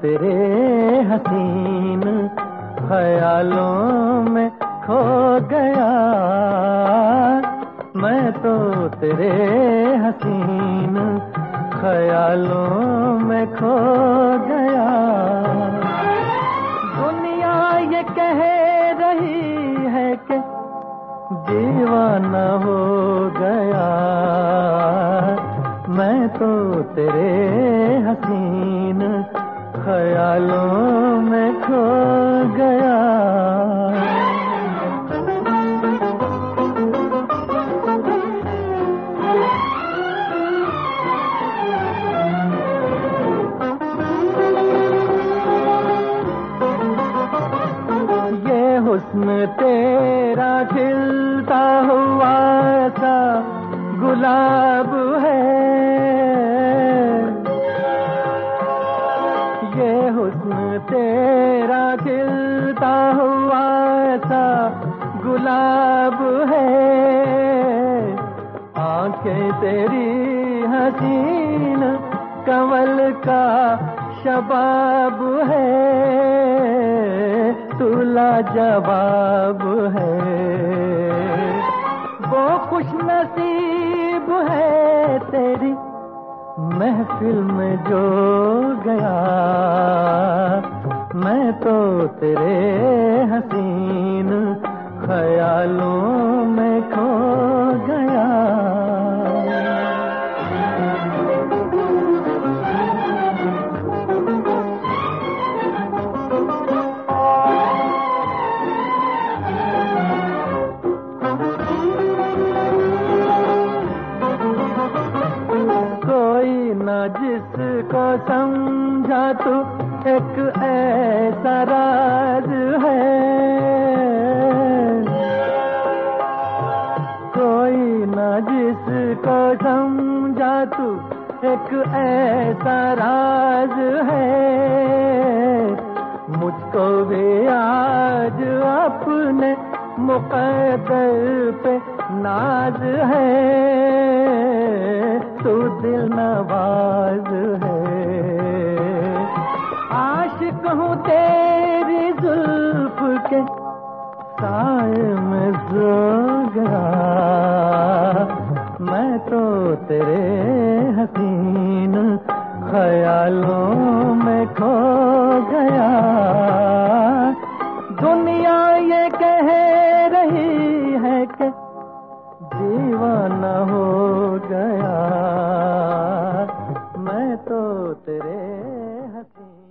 तेरे हसीन ख्यालों में खो गया, मैं तो तेरे हसीन ख्यालों में खो गया। दुनिया ये कह रही है कि दीवाना हो गया, मैं तो तेरे हसीन ख्यालों में खो गया। ये हुस्न तेरा खिलता हुआ सा गुलाब है, ये हुस्न तेरा खिलता हुआ सा गुलाब है, आंखें तेरी हसीन कमल का शबाब है, तू लाजवाब है। वो खुश नसीब है तेरी महफिल में जो गया, मैं तो तेरे हसीन ख्यालों में खो गया। जिसको समझा तू एक ऐसा राज है, कोई ना जिसको समझा तू एक ऐसा राज है, मुझको भी आज अपने मुक़द्दर पे नाज है, तू दिल नवाज है। आशिक हूँ तेरी जुल्फ के साए में सो गया, मैं तो तेरे हसीन ख्यालों में खो गया। दुनिया ये कह रही है कि दीवाना हो गया, मैं तो तेरे हसीन